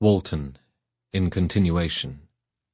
Walton, in continuation.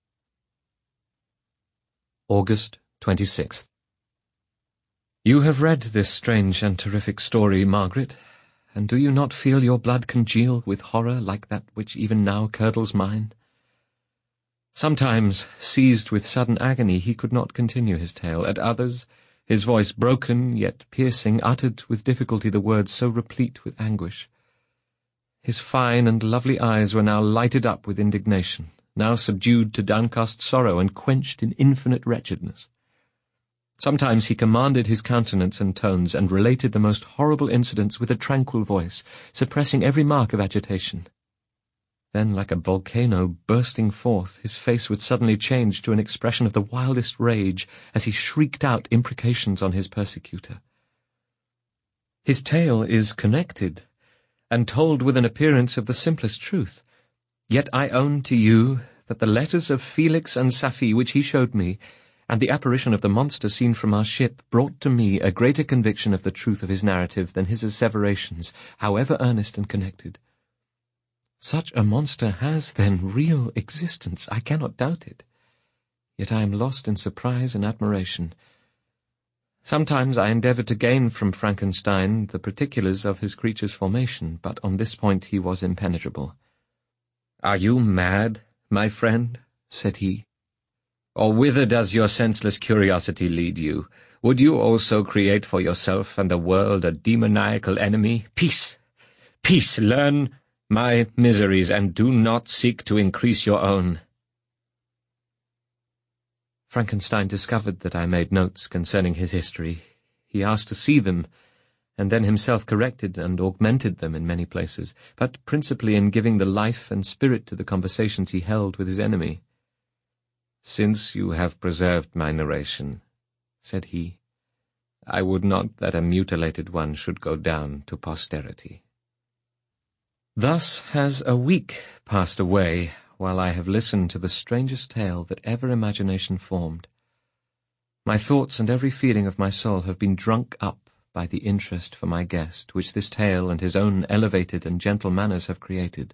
August 26th. You have read this strange and terrific story, Margaret, and do you not feel your blood congeal with horror like that which even now curdles mine? Sometimes, seized with sudden agony, he could not continue his tale. At others, his voice broken yet piercing, uttered with difficulty the words so replete with anguish. His fine and lovely eyes were now lighted up with indignation, now subdued to downcast sorrow and quenched in infinite wretchedness. Sometimes he commanded his countenance and tones, and related the most horrible incidents with a tranquil voice, suppressing every mark of agitation. Then, like a volcano bursting forth, his face would suddenly change to an expression of the wildest rage as he shrieked out imprecations on his persecutor. His tale is connected, and told with an appearance of the simplest truth. Yet I own to you that the letters of Felix and Safie which he showed me, and the apparition of the monster seen from our ship, brought to me a greater conviction of the truth of his narrative than his asseverations, however earnest and connected. Such a monster has, then, real existence, I cannot doubt it. Yet I am lost in surprise and admiration. Sometimes I endeavoured to gain from Frankenstein the particulars of his creature's formation, but on this point he was impenetrable. "Are you mad, my friend?" said he. "Or whither does your senseless curiosity lead you? Would you also create for yourself and the world a demoniacal enemy? Peace! Peace! Learn my miseries, and do not seek to increase your own." Frankenstein discovered that I made notes concerning his history. He asked to see them, and then himself corrected and augmented them in many places, but principally in giving the life and spirit to the conversations he held with his enemy. "Since you have preserved my narration," said he, "I would not that a mutilated one should go down to posterity." Thus has a week passed away, while I have listened to the strangest tale that ever imagination formed. My thoughts and every feeling of my soul have been drunk up by the interest for my guest, which this tale and his own elevated and gentle manners have created.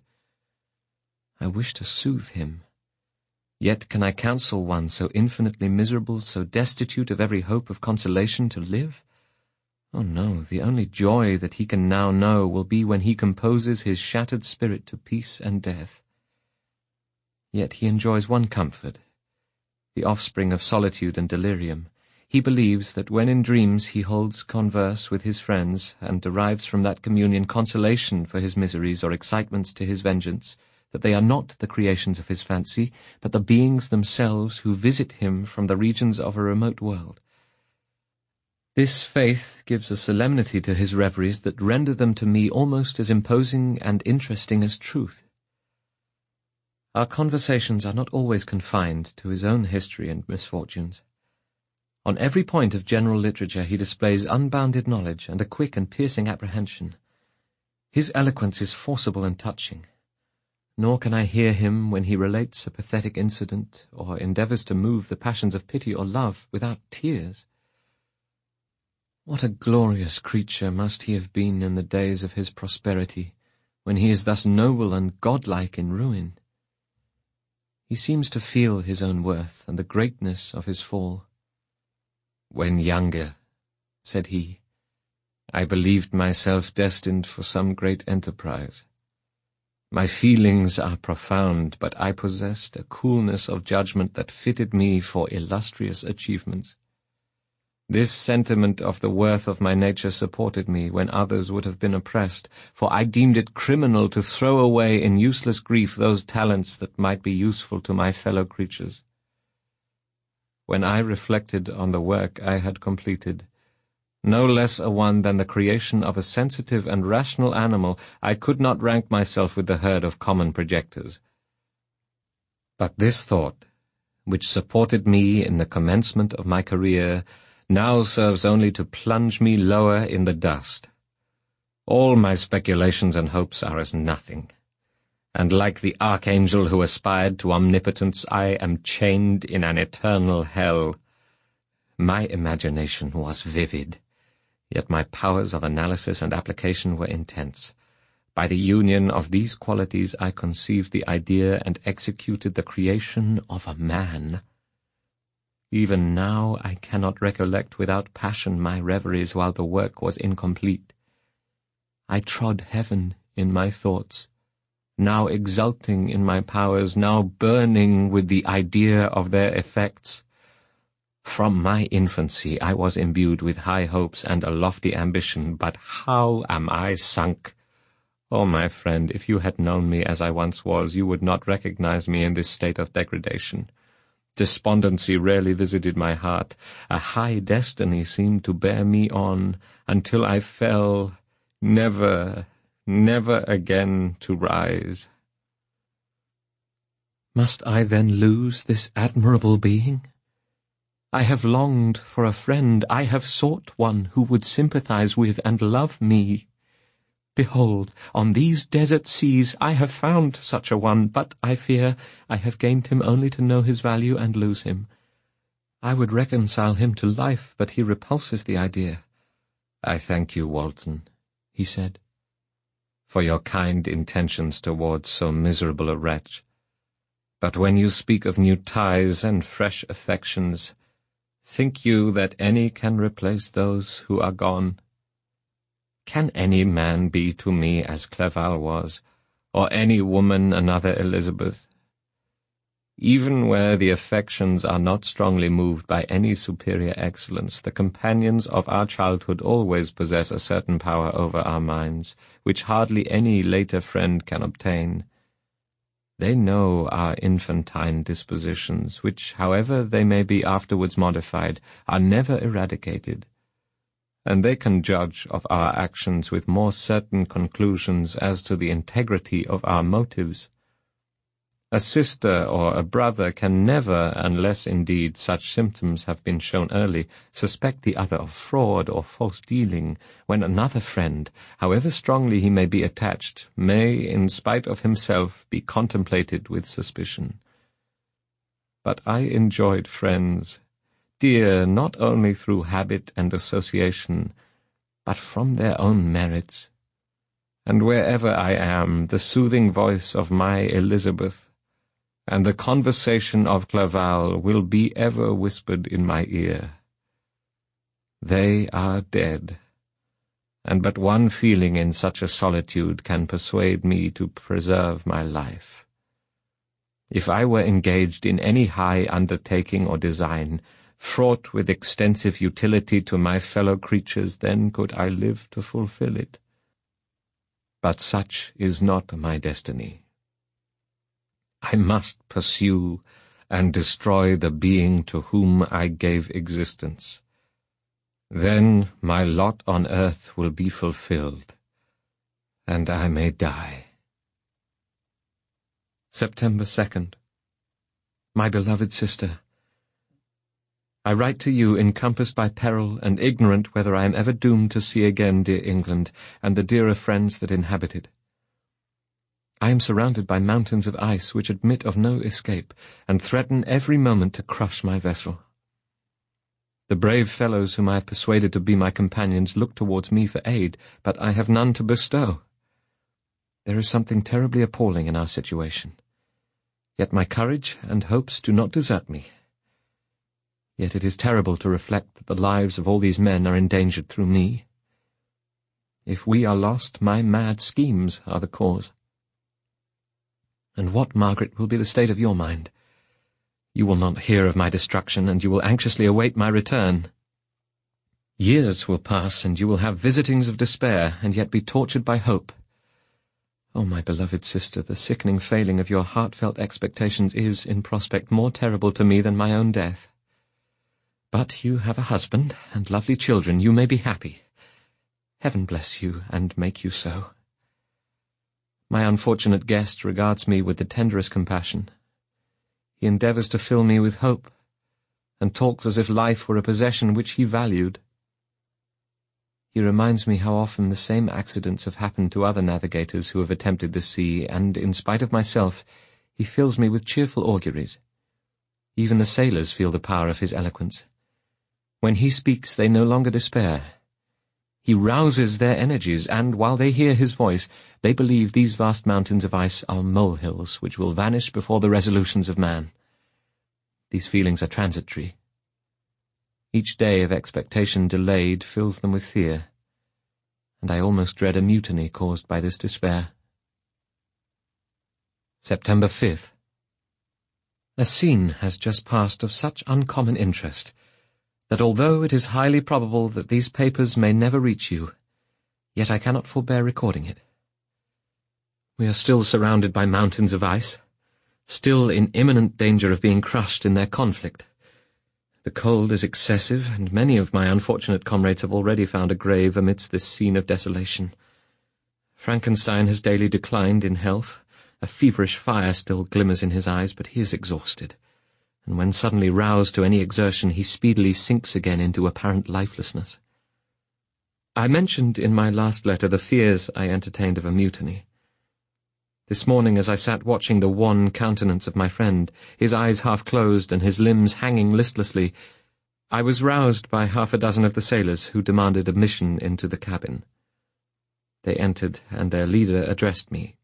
I wish to soothe him. Yet can I counsel one so infinitely miserable, so destitute of every hope of consolation, to live? Oh no, the only joy that he can now know will be when he composes his shattered spirit to peace and death. Yet he enjoys one comfort, the offspring of solitude and delirium. He believes that when in dreams he holds converse with his friends, and derives from that communion consolation for his miseries or excitements to his vengeance, that they are not the creations of his fancy, but the beings themselves who visit him from the regions of a remote world. This faith gives a solemnity to his reveries that render them to me almost as imposing and interesting as truth. Our conversations are not always confined to his own history and misfortunes. On every point of general literature he displays unbounded knowledge and a quick and piercing apprehension. His eloquence is forcible and touching, nor can I hear him when he relates a pathetic incident or endeavours to move the passions of pity or love without tears. What a glorious creature must he have been in the days of his prosperity, when he is thus noble and godlike in ruin. He seems to feel his own worth and the greatness of his fall. "When younger," said he, "I believed myself destined for some great enterprise. My feelings are profound, but I possessed a coolness of judgment that fitted me for illustrious achievements. This sentiment of the worth of my nature supported me when others would have been oppressed, for I deemed it criminal to throw away in useless grief those talents that might be useful to my fellow creatures. When I reflected on the work I had completed, no less a one than the creation of a sensitive and rational animal, I could not rank myself with the herd of common projectors. But this thought, which supported me in the commencement of my career, now serves only to plunge me lower in the dust. All my speculations and hopes are as nothing, and like the archangel who aspired to omnipotence, I am chained in an eternal hell. My imagination was vivid, yet my powers of analysis and application were intense. By the union of these qualities I conceived the idea and executed the creation of a man. Even now I cannot recollect without passion my reveries while the work was incomplete. I trod heaven in my thoughts, now exulting in my powers, now burning with the idea of their effects. From my infancy I was imbued with high hopes and a lofty ambition, but how am I sunk! Oh, my friend, if you had known me as I once was, you would not recognize me in this state of degradation. Despondency rarely visited my heart. A high destiny seemed to bear me on, until I fell, never again to rise. Must I then lose this admirable being? I have longed for a friend, I have sought one who would sympathize with and love me. Behold, on these desert seas I have found such a one, but I fear I have gained him only to know his value and lose him. I would reconcile him to life, but he repulses the idea. I thank you, Walton, he said, for your kind intentions towards so miserable a wretch. But when you speak of new ties and fresh affections, think you that any can replace those who are gone? Can any man be to me as Clerval was, or any woman another Elizabeth? Even where the affections are not strongly moved by any superior excellence, the companions of our childhood always possess a certain power over our minds, which hardly any later friend can obtain. They know our infantine dispositions, which, however they may be afterwards modified, are never eradicated. And they can judge of our actions with more certain conclusions as to the integrity of our motives. A sister or a brother can never, unless indeed such symptoms have been shown early, suspect the other of fraud or false dealing, when another friend, however strongly he may be attached, may, in spite of himself, be contemplated with suspicion. But I enjoyed friends, dear not only through habit and association, but from their own merits. And wherever I am, the soothing voice of my Elizabeth and the conversation of Clerval will be ever whispered in my ear. They are dead, and but one feeling in such a solitude can persuade me to preserve my life. If I were engaged in any high undertaking or design, fraught with extensive utility to my fellow creatures, then could I live to fulfill it. But such is not my destiny. I must pursue and destroy the being to whom I gave existence. Then my lot on earth will be fulfilled, and I may die. September 2nd. My beloved sister, I write to you encompassed by peril and ignorant whether I am ever doomed to see again dear England and the dearer friends that inhabit it. I am surrounded by mountains of ice which admit of no escape and threaten every moment to crush my vessel. The brave fellows whom I have persuaded to be my companions look towards me for aid, but I have none to bestow. There is something terribly appalling in our situation. Yet my courage and hopes do not desert me. Yet it is terrible to reflect that the lives of all these men are endangered through me. If we are lost, my mad schemes are the cause. And what, Margaret, will be the state of your mind? You will not hear of my destruction, and you will anxiously await my return. Years will pass, and you will have visitings of despair, and yet be tortured by hope. Oh, my beloved sister, the sickening failing of your heartfelt expectations is, in prospect, more terrible to me than my own death. But you have a husband and lovely children. You may be happy. Heaven bless you, and make you so. My unfortunate guest regards me with the tenderest compassion. He endeavours to fill me with hope, and talks as if life were a possession which he valued. He reminds me how often the same accidents have happened to other navigators who have attempted the sea, and, in spite of myself, he fills me with cheerful auguries. Even the sailors feel the power of his eloquence. When he speaks, they no longer despair. He rouses their energies, and while they hear his voice, they believe these vast mountains of ice are molehills which will vanish before the resolutions of man. These feelings are transitory. Each day of expectation delayed fills them with fear, and I almost dread a mutiny caused by this despair. September 5th. A scene has just passed of such uncommon interest that although it is highly probable that these papers may never reach you, yet I cannot forbear recording it. We are still surrounded by mountains of ice, still in imminent danger of being crushed in their conflict. The cold is excessive, and many of my unfortunate comrades have already found a grave amidst this scene of desolation. Frankenstein has daily declined in health. A feverish fire still glimmers in his eyes, but he is exhausted, and when suddenly roused to any exertion, he speedily sinks again into apparent lifelessness. I mentioned in my last letter the fears I entertained of a mutiny. This morning, as I sat watching the wan countenance of my friend, his eyes half closed and his limbs hanging listlessly, I was roused by half a dozen of the sailors who demanded admission into the cabin. They entered, and their leader addressed me.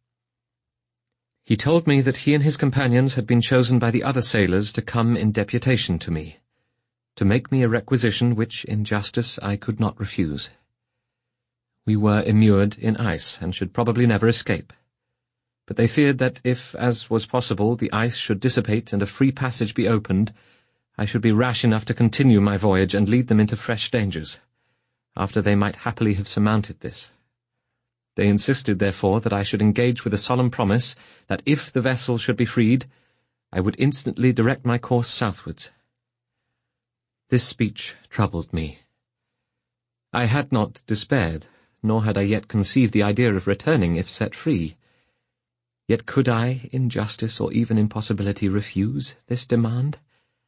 He told me that he and his companions had been chosen by the other sailors to come in deputation to me, to make me a requisition which, in justice, I could not refuse. We were immured in ice, and should probably never escape. But they feared that if, as was possible, the ice should dissipate and a free passage be opened, I should be rash enough to continue my voyage and lead them into fresh dangers, after they might happily have surmounted this. They insisted, therefore, that I should engage with a solemn promise that if the vessel should be freed, I would instantly direct my course southwards. This speech troubled me. I had not despaired, nor had I yet conceived the idea of returning if set free. Yet could I, in justice or even in possibility, refuse this demand?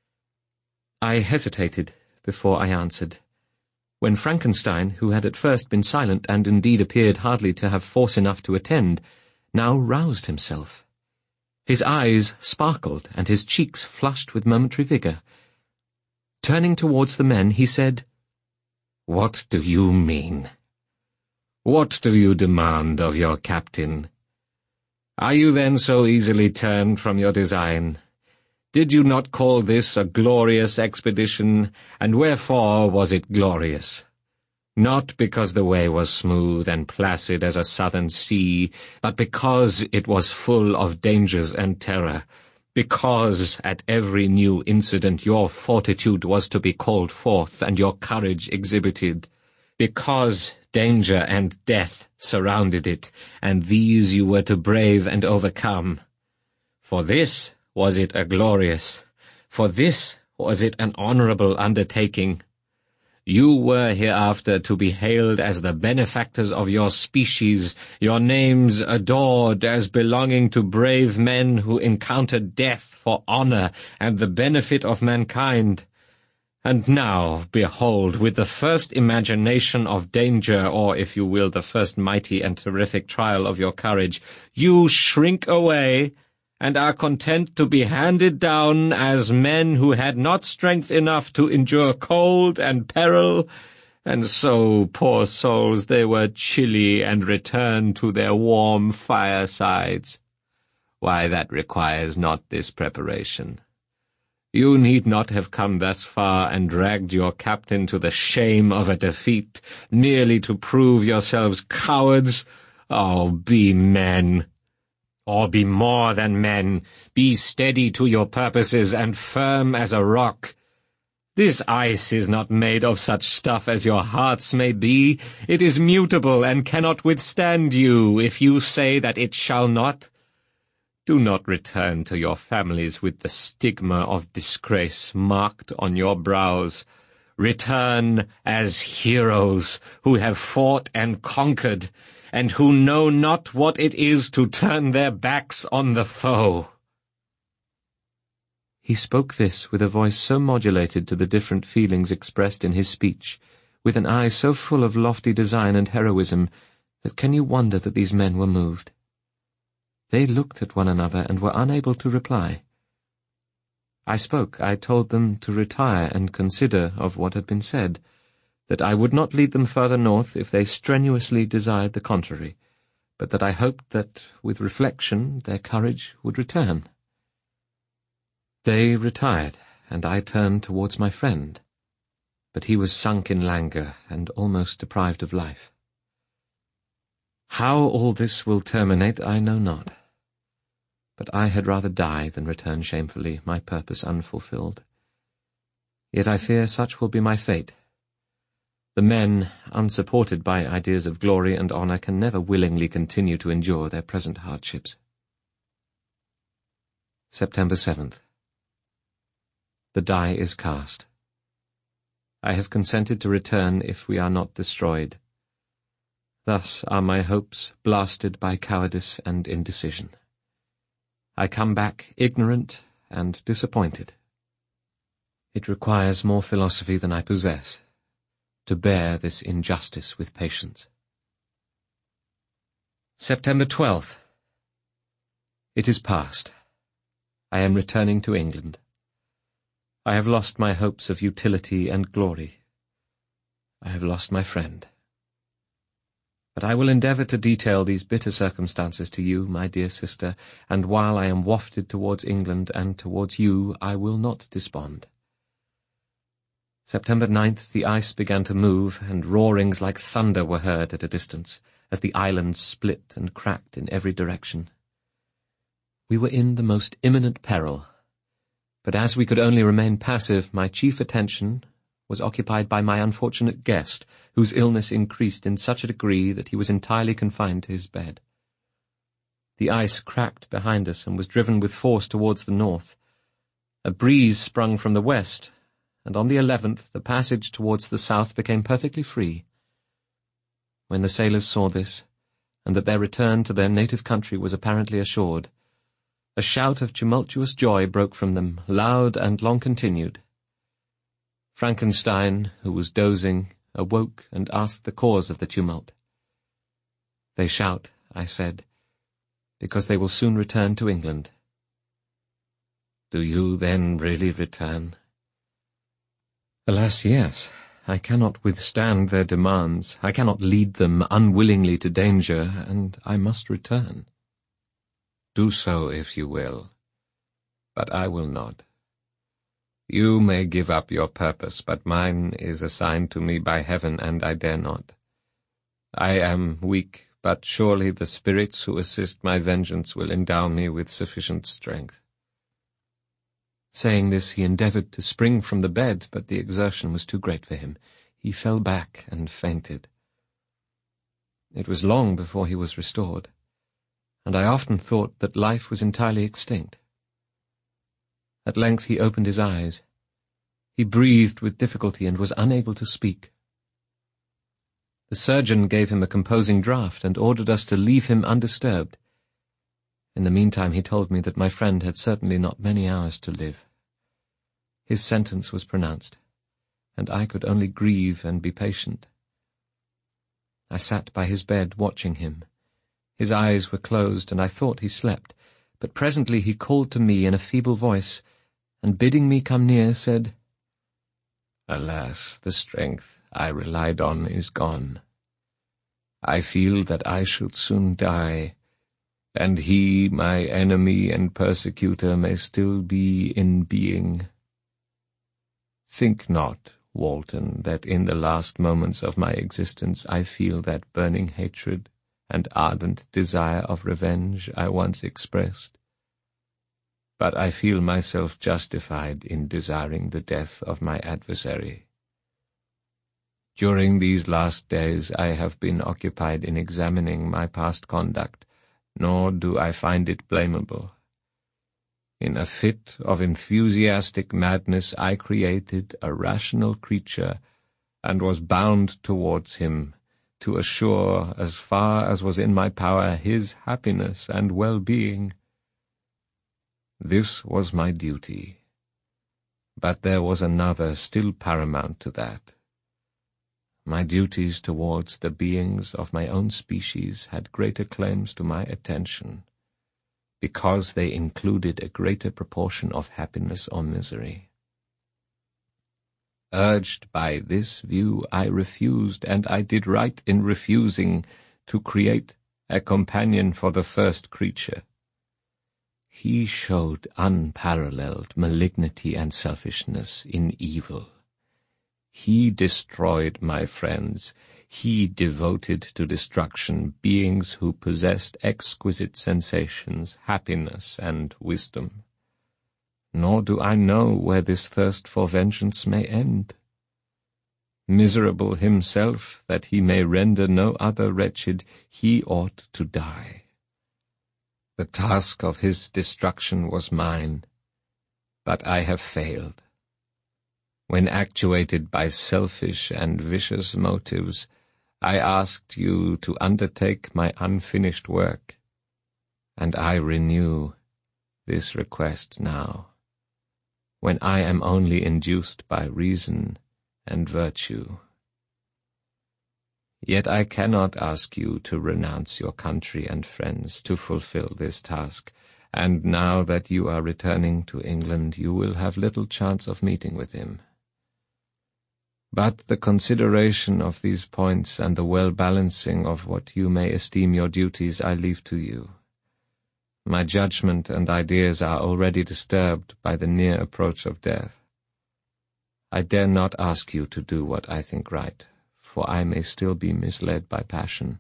I hesitated before I answered, when Frankenstein, who had at first been silent and indeed appeared hardly to have force enough to attend, now roused himself. His eyes sparkled and his cheeks flushed with momentary vigour. Turning towards the men, he said, "What do you mean? What do you demand of your captain? Are you then so easily turned from your design? Did you not call this a glorious expedition, and wherefore was it glorious? Not because the way was smooth and placid as a southern sea, but because it was full of dangers and terror, because at every new incident your fortitude was to be called forth and your courage exhibited, because danger and death surrounded it, and these you were to brave and overcome. For this was it a glorious, for this was it an honourable undertaking. You were hereafter to be hailed as the benefactors of your species, your names adored as belonging to brave men who encountered death for honour and the benefit of mankind. And now, behold, with the first imagination of danger, or, if you will, the first mighty and terrific trial of your courage, you shrink away, and are content to be handed down as men who had not strength enough to endure cold and peril, and so, poor souls, they were chilly and returned to their warm firesides. Why, that requires not this preparation. You need not have come thus far and dragged your captain to the shame of a defeat, merely to prove yourselves cowards. Oh, be men! Or be more than men. Be steady to your purposes and firm as a rock. This ice is not made of such stuff as your hearts may be. It is mutable and cannot withstand you if you say that it shall not. Do not return to your families with the stigma of disgrace marked on your brows. Return as heroes who have fought and conquered, and who know not what it is to turn their backs on the foe." He spoke this with a voice so modulated to the different feelings expressed in his speech, with an eye so full of lofty design and heroism, that can you wonder that these men were moved? They looked at one another and were unable to reply. I spoke. I told them to retire and consider of what had been said. that I would not lead them further north if they strenuously desired the contrary, but that I hoped that, with reflection, their courage would return. They retired, and I turned towards my friend, but he was sunk in languor and almost deprived of life. How all this will terminate I know not, but I had rather die than return shamefully, my purpose unfulfilled. Yet I fear such will be my fate. The men, unsupported by ideas of glory and honour, can never willingly continue to endure their present hardships. September 7th. The die is cast. I have consented to return if we are not destroyed. Thus are my hopes blasted by cowardice and indecision. I come back ignorant and disappointed. It requires more philosophy than I possess to bear this injustice with patience. September 12th. It is past. I am returning to England. I have lost my hopes of utility and glory. I have lost my friend. But I will endeavour to detail these bitter circumstances to you, my dear sister, and while I am wafted towards England and towards you, I will not despond. September 9th, the ice began to move, and roarings like thunder were heard at a distance, as the island split and cracked in every direction. We were in the most imminent peril, but as we could only remain passive, my chief attention was occupied by my unfortunate guest, whose illness increased in such a degree that he was entirely confined to his bed. The ice cracked behind us and was driven with force towards the north. A breeze sprung from the west, and on the 11th the passage towards the south became perfectly free. When the sailors saw this, and that their return to their native country was apparently assured, a shout of tumultuous joy broke from them, loud and long-continued. Frankenstein, who was dozing, awoke and asked the cause of the tumult. "They shout," I said, "because they will soon return to England." "Do you then really return?" "Alas, yes. I cannot withstand their demands. I cannot lead them unwillingly to danger, and I must return." "Do so if you will, but I will not. You may give up your purpose, but mine is assigned to me by heaven, and I dare not. I am weak, but surely the spirits who assist my vengeance will endow me with sufficient strength." Saying this, he endeavoured to spring from the bed, but the exertion was too great for him. He fell back and fainted. It was long before he was restored, and I often thought that life was entirely extinct. At length he opened his eyes. He breathed with difficulty and was unable to speak. The surgeon gave him a composing draught and ordered us to leave him undisturbed. In the meantime he told me that my friend had certainly not many hours to live. His sentence was pronounced, and I could only grieve and be patient. I sat by his bed watching him. His eyes were closed, and I thought he slept, but presently he called to me in a feeble voice, and bidding me come near, said, "Alas, the strength I relied on is gone. I feel that I should soon die, and he, my enemy and persecutor, may still be in being. Think not, Walton, that in the last moments of my existence I feel that burning hatred and ardent desire of revenge I once expressed. But I feel myself justified in desiring the death of my adversary. During these last days I have been occupied in examining my past conduct, nor do I find it blamable. In a fit of enthusiastic madness I created a rational creature, and was bound towards him, to assure, as far as was in my power, his happiness and well-being. This was my duty, but there was another still paramount to that. My duties towards the beings of my own species had greater claims to my attention, because they included a greater proportion of happiness or misery. Urged by this view, I refused, and I did right in refusing, to create a companion for the first creature. He showed unparalleled malignity and selfishness in evil. He destroyed my friends. He devoted to destruction beings who possessed exquisite sensations, happiness, and wisdom. Nor do I know where this thirst for vengeance may end. Miserable himself, that he may render no other wretched, he ought to die. The task of his destruction was mine, but I have failed. When actuated by selfish and vicious motives, I asked you to undertake my unfinished work, and I renew this request now, when I am only induced by reason and virtue. Yet I cannot ask you to renounce your country and friends to fulfill this task, and now that you are returning to England, you will have little chance of meeting with him. But the consideration of these points and the well-balancing of what you may esteem your duties I leave to you. My judgment and ideas are already disturbed by the near approach of death. I dare not ask you to do what I think right, for I may still be misled by passion.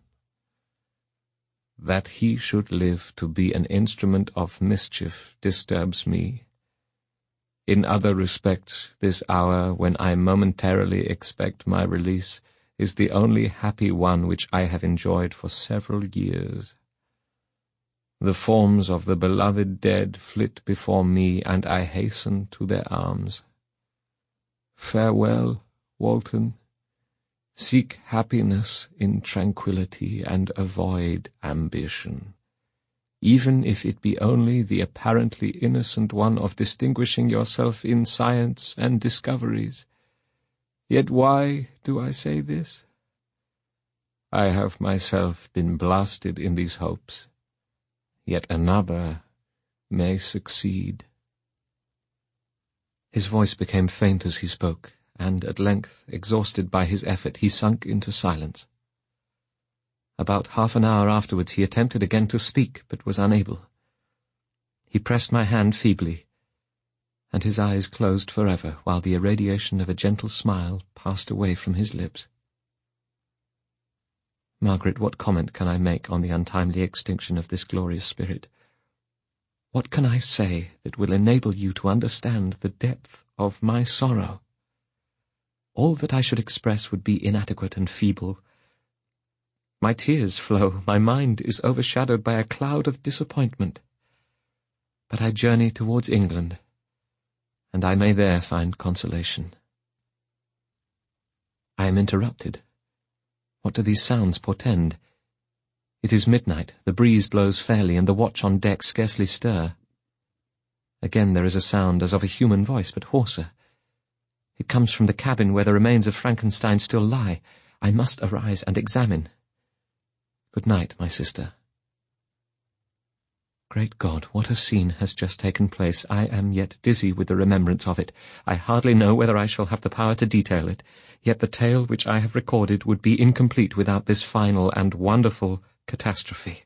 That he should live to be an instrument of mischief disturbs me. In other respects, this hour, when I momentarily expect my release, is the only happy one which I have enjoyed for several years. The forms of the beloved dead flit before me, and I hasten to their arms. Farewell, Walton. Seek happiness in tranquillity and avoid ambition, even if it be only the apparently innocent one of distinguishing yourself in science and discoveries. Yet why do I say this? I have myself been blasted in these hopes. Yet another may succeed. His voice became faint as he spoke, and at length, exhausted by his effort, he sunk into silence. About half an hour afterwards he attempted again to speak, but was unable. He pressed my hand feebly, and his eyes closed forever, while the irradiation of a gentle smile passed away from his lips. Margaret, what comment can I make on the untimely extinction of this glorious spirit? What can I say that will enable you to understand the depth of my sorrow? All that I should express would be inadequate and feeble. My tears flow, my mind is overshadowed by a cloud of disappointment. But I journey towards England, and I may there find consolation. I am interrupted. What do these sounds portend? It is midnight, the breeze blows fairly, and the watch on deck scarcely stir. Again there is a sound as of a human voice, but hoarser. It comes from the cabin where the remains of Frankenstein still lie. I must arise and examine. Good night, my sister. Great God, what a scene has just taken place! I am yet dizzy with the remembrance of it. I hardly know whether I shall have the power to detail it, yet the tale which I have recorded would be incomplete without this final and wonderful catastrophe.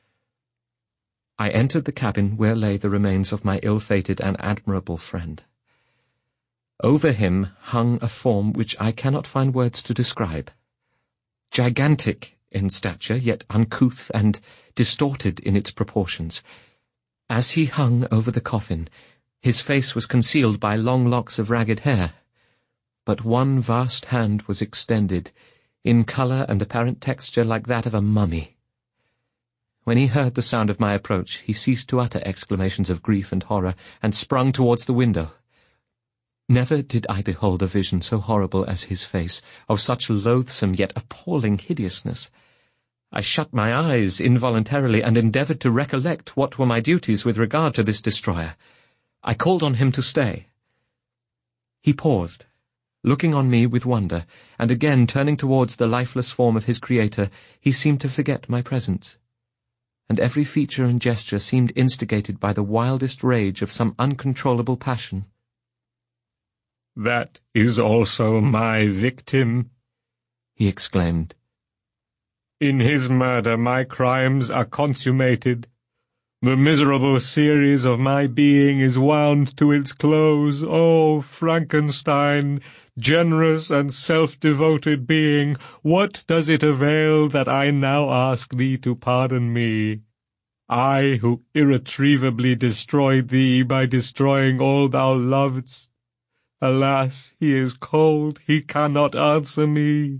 I entered the cabin where lay the remains of my ill-fated and admirable friend. Over him hung a form which I cannot find words to describe. Gigantic in stature, yet uncouth and distorted in its proportions. As he hung over the coffin, his face was concealed by long locks of ragged hair, but one vast hand was extended, in colour and apparent texture like that of a mummy. When he heard the sound of my approach, he ceased to utter exclamations of grief and horror, and sprung towards the window. Never did I behold a vision so horrible as his face, of such loathsome yet appalling hideousness. I shut my eyes involuntarily and endeavoured to recollect what were my duties with regard to this destroyer. I called on him to stay. He paused, looking on me with wonder, and again turning towards the lifeless form of his creator, he seemed to forget my presence, and every feature and gesture seemed instigated by the wildest rage of some uncontrollable passion. "That is also my victim," he exclaimed. "In his murder my crimes are consummated. The miserable series of my being is wound to its close. O Frankenstein, generous and self-devoted being, what does it avail that I now ask thee to pardon me? I, who irretrievably destroyed thee by destroying all thou lovedst. Alas, he is cold, he cannot answer me."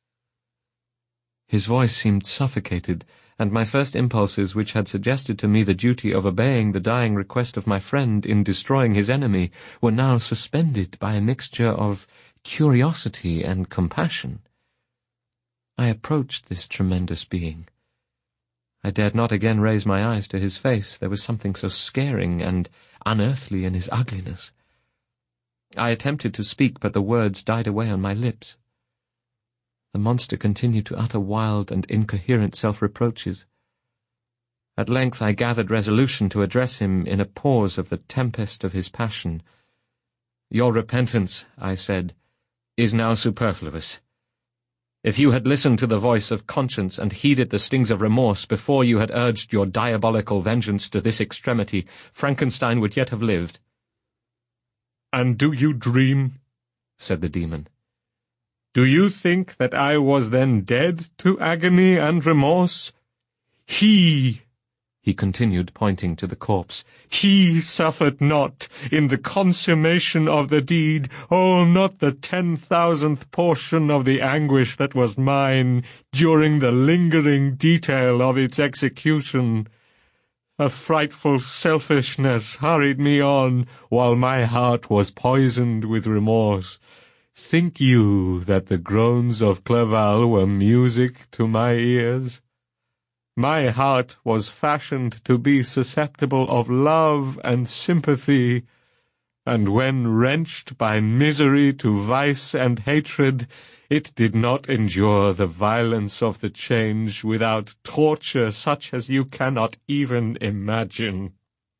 His voice seemed suffocated, and my first impulses, which had suggested to me the duty of obeying the dying request of my friend in destroying his enemy, were now suspended by a mixture of curiosity and compassion. I approached this tremendous being. I dared not again raise my eyes to his face. There was something so scaring and unearthly in his ugliness. I attempted to speak, but the words died away on my lips. The monster continued to utter wild and incoherent self-reproaches. At length I gathered resolution to address him in a pause of the tempest of his passion. "Your repentance," I said, "is now superfluous. If you had listened to the voice of conscience and heeded the stings of remorse before you had urged your diabolical vengeance to this extremity, Frankenstein would yet have lived." "And do you dream?" said the demon. "Do you think that I was then dead to agony and remorse? He continued, pointing to the corpse, "he suffered not in the consummation of the deed, oh, not the 10,000th portion of the anguish that was mine during the lingering detail of its execution. A frightful selfishness hurried me on, while my heart was poisoned with remorse. Think you that the groans of Clerval were music to my ears? My heart was fashioned to be susceptible of love and sympathy, and when wrenched by misery to vice and hatred, it did not endure the violence of the change without torture such as you cannot even imagine.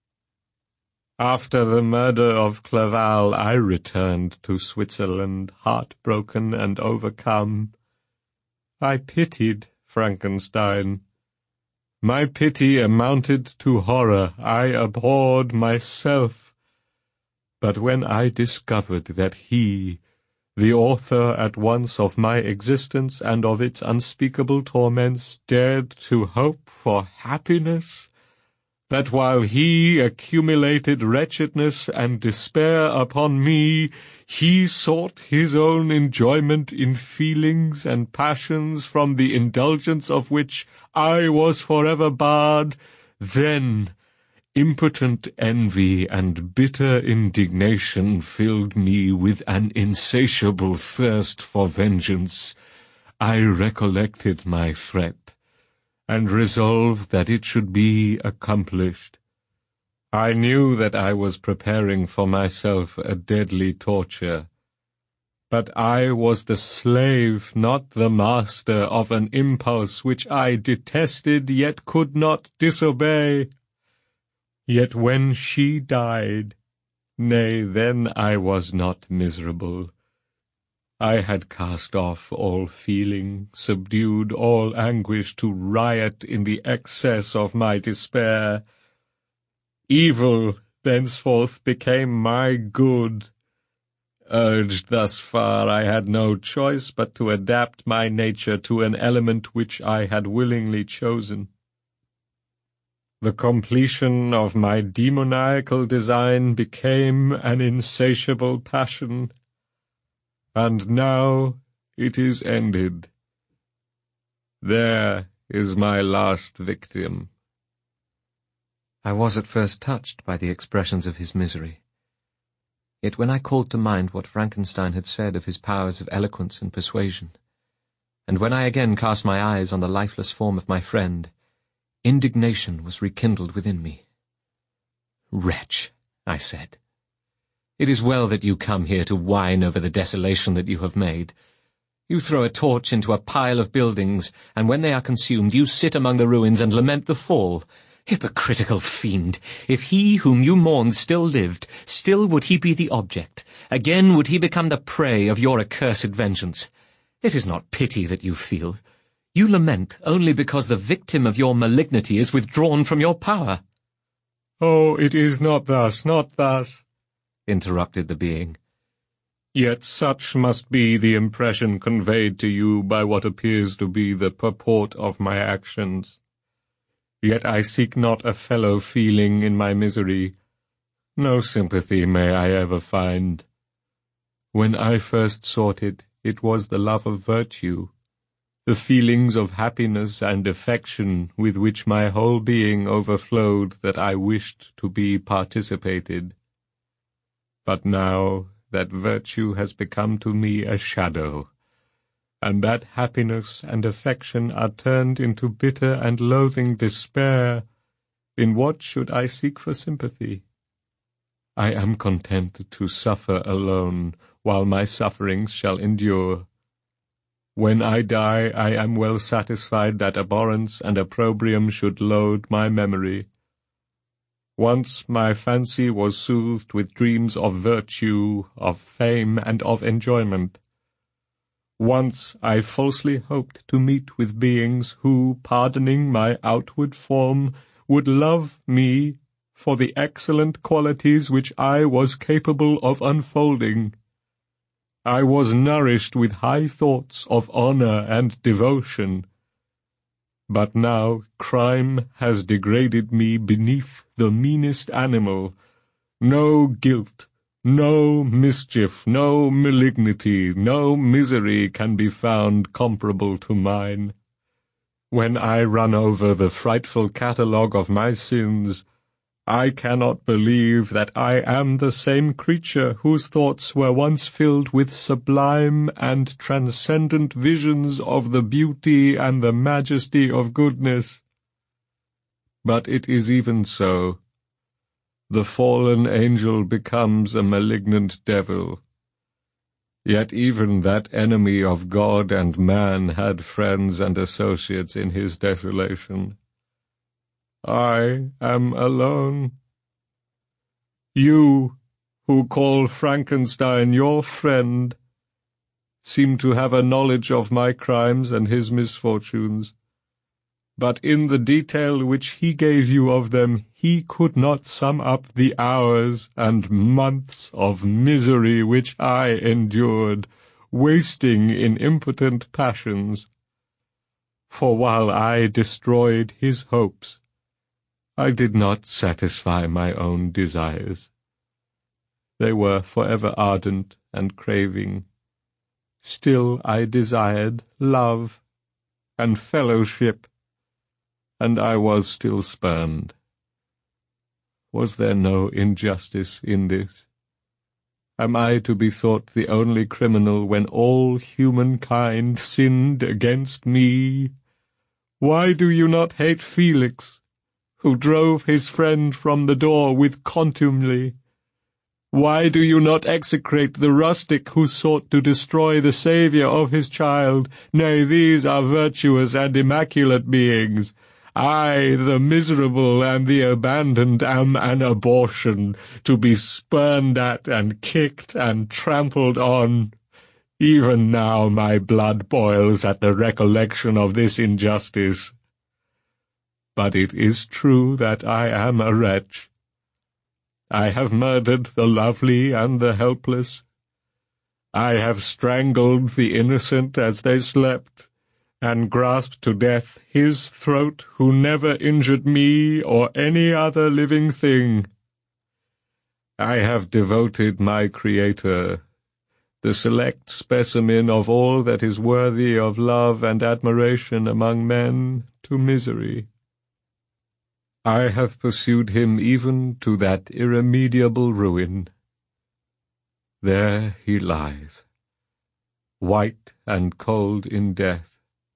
After the murder of Clerval, I returned to Switzerland, heartbroken and overcome. I pitied Frankenstein. My pity amounted to horror. I abhorred myself. But when I discovered that he, the author at once of my existence and of its unspeakable torments, dared to hope for happiness, that while he accumulated wretchedness and despair upon me, he sought his own enjoyment in feelings and passions from the indulgence of which I was forever barred, then impotent envy and bitter indignation filled me with an insatiable thirst for vengeance. I recollected my threat, and resolved that it should be accomplished. I knew that I was preparing for myself a deadly torture, but I was the slave, not the master, of an impulse which I detested yet could not disobey. Yet when she died, nay, then I was not miserable. I had cast off all feeling, subdued all anguish to riot in the excess of my despair. Evil thenceforth became my good. Urged thus far, I had no choice but to adapt my nature to an element which I had willingly chosen. The completion of my demoniacal design became an insatiable passion. And now it is ended. There is my last victim." I was at first touched by the expressions of his misery. Yet when I called to mind what Frankenstein had said of his powers of eloquence and persuasion, and when I again cast my eyes on the lifeless form of my friend, indignation was rekindled within me. "Wretch," I said, "it is well that you come here to whine over the desolation that you have made. You throw a torch into a pile of buildings, and when they are consumed, you sit among the ruins and lament the fall. Hypocritical fiend! If he whom you mourned still lived, still would he be the object. Again would he become the prey of your accursed vengeance. It is not pity that you feel. You lament only because the victim of your malignity is withdrawn from your power. "Oh, it is not thus, interrupted the being. "Yet such must be the impression conveyed to you by what appears to be the purport of my actions. Yet I seek not a fellow feeling in my misery. No sympathy may I ever find. When I first sought it, it was the love of virtue, the feelings of happiness and affection with which my whole being overflowed that I wished to be participated. But now that virtue has become to me a shadow, and that happiness and affection are turned into bitter and loathing despair, in what should I seek for sympathy? I am content to suffer alone, while my sufferings shall endure. When I die, I am well satisfied that abhorrence and opprobrium should load my memory. Once my fancy was soothed with dreams of virtue, of fame, and of enjoyment. Once I falsely hoped to meet with beings who, pardoning my outward form, would love me for the excellent qualities which I was capable of unfolding. I was nourished with high thoughts of honor and devotion. But now crime has degraded me beneath the meanest animal. No guilt, no mischief, no malignity, no misery can be found comparable to mine. When I run over the frightful catalogue of my sins, I cannot believe that I am the same creature whose thoughts were once filled with sublime and transcendent visions of the beauty and the majesty of goodness. But it is even so. The fallen angel becomes a malignant devil. Yet even that enemy of God and man had friends and associates in his desolation. I am alone. You, who call Frankenstein your friend, seem to have a knowledge of my crimes and his misfortunes, but in the detail which he gave you of them, he could not sum up the hours and months of misery which I endured, wasting in impotent passions. For while I destroyed his hopes, I did not satisfy my own desires. They were forever ardent and craving. Still I desired love and fellowship, and I was still spurned. Was there no injustice in this? Am I to be thought the only criminal when all humankind sinned against me? Why do you not hate Felix, who drove his friend from the door with contumely? Why do you not execrate the rustic who sought to destroy the Saviour of his child? Nay, these are virtuous and immaculate beings. I, the miserable and the abandoned, am an abortion, to be spurned at and kicked and trampled on. Even now my blood boils at the recollection of this injustice. But it is true that I am a wretch. I have murdered the lovely and the helpless. I have strangled the innocent as they slept, and grasped to death his throat who never injured me or any other living thing. I have devoted my Creator, the select specimen of all that is worthy of love and admiration among men, to misery. I have pursued him even to that irremediable ruin. There he lies, white and cold in death.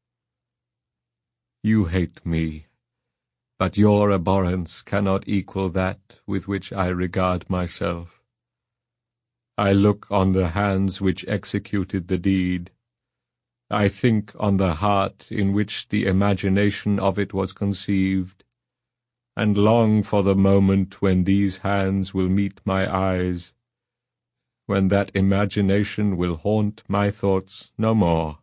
You hate me, but your abhorrence cannot equal that with which I regard myself. I look on the hands which executed the deed. I think on the heart in which the imagination of it was conceived. and long for the moment when these hands will meet my eyes, when that imagination will haunt my thoughts no more.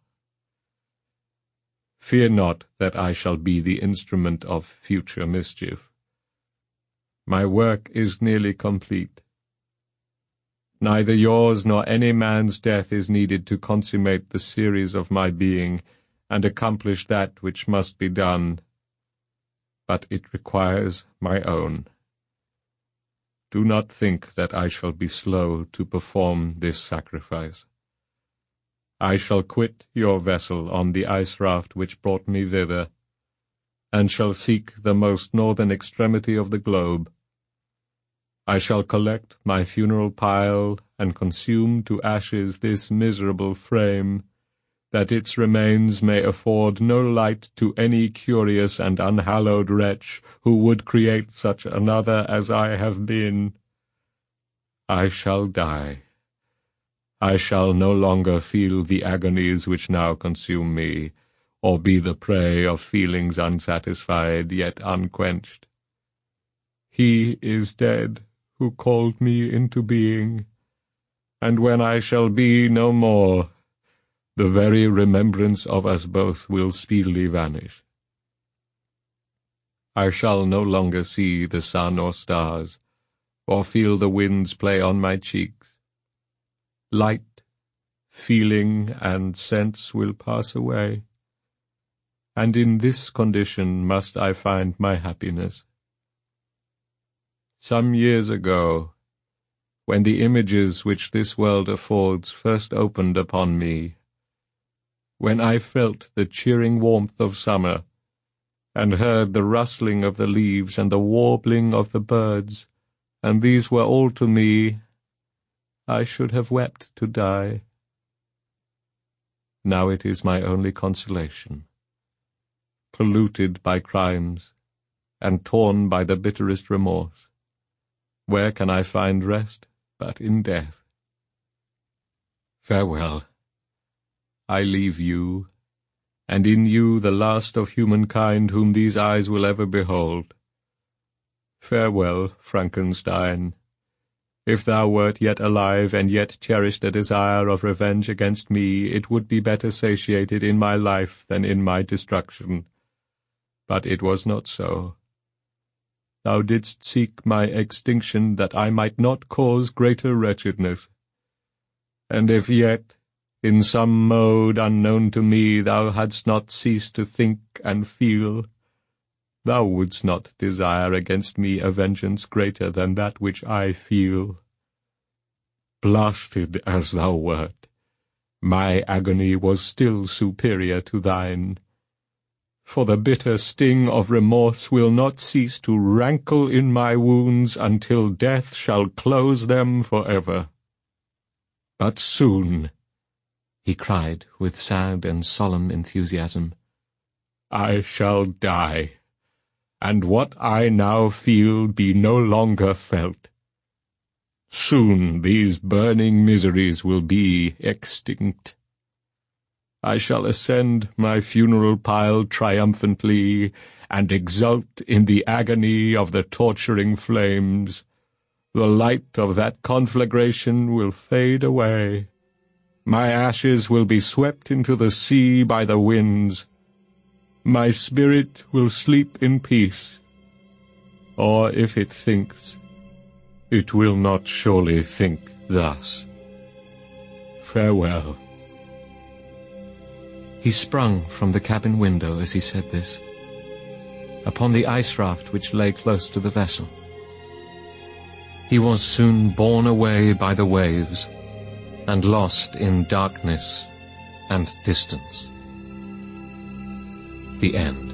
Fear not that I shall be the instrument of future mischief. My work is nearly complete. Neither yours nor any man's death is needed to consummate the series of my being and accomplish that which must be done, but it requires my own. Do not think that I shall be slow to perform this sacrifice. I shall quit your vessel on the ice raft which brought me thither, and shall seek the most northern extremity of the globe. I shall collect my funeral pile and consume to ashes this miserable frame, that its remains may afford no light to any curious and unhallowed wretch who would create such another as I have been. I shall die. I shall no longer feel the agonies which now consume me, or be the prey of feelings unsatisfied yet unquenched. He is dead who called me into being, and when I shall be no more, the very remembrance of us both will speedily vanish. I shall no longer see the sun or stars, or feel the winds play on my cheeks. Light, feeling, and sense will pass away, and in this condition must I find my happiness. Some years ago, when the images which this world affords first opened upon me, when I felt the cheering warmth of summer, and heard the rustling of the leaves and the warbling of the birds, and these were all to me, I should have wept to die. Now it is my only consolation. Polluted by crimes, and torn by the bitterest remorse, where can I find rest but in death? Farewell. I leave you, and in you the last of humankind whom these eyes will ever behold. Farewell, Frankenstein. If thou wert yet alive and yet cherished a desire of revenge against me, it would be better satiated in my life than in my destruction. But it was not so. Thou didst seek my extinction that I might not cause greater wretchedness. And if yet, in some mode unknown to me, thou hadst not ceased to think and feel, thou wouldst not desire against me a vengeance greater than that which I feel. Blasted as thou wert, my agony was still superior to thine, for the bitter sting of remorse will not cease to rankle in my wounds until death shall close them forever. But soon, he cried with sad and solemn enthusiasm, I shall die, and what I now feel be no longer felt. Soon these burning miseries will be extinct. I shall ascend my funeral pile triumphantly, and exult in the agony of the torturing flames. The light of that conflagration will fade away. My ashes will be swept into the sea by the winds. My spirit will sleep in peace. Or if it thinks, it will not surely think thus. Farewell. He sprung from the cabin window as he said this, upon the ice raft which lay close to the vessel. He was soon borne away by the waves, and lost in darkness and distance. The end.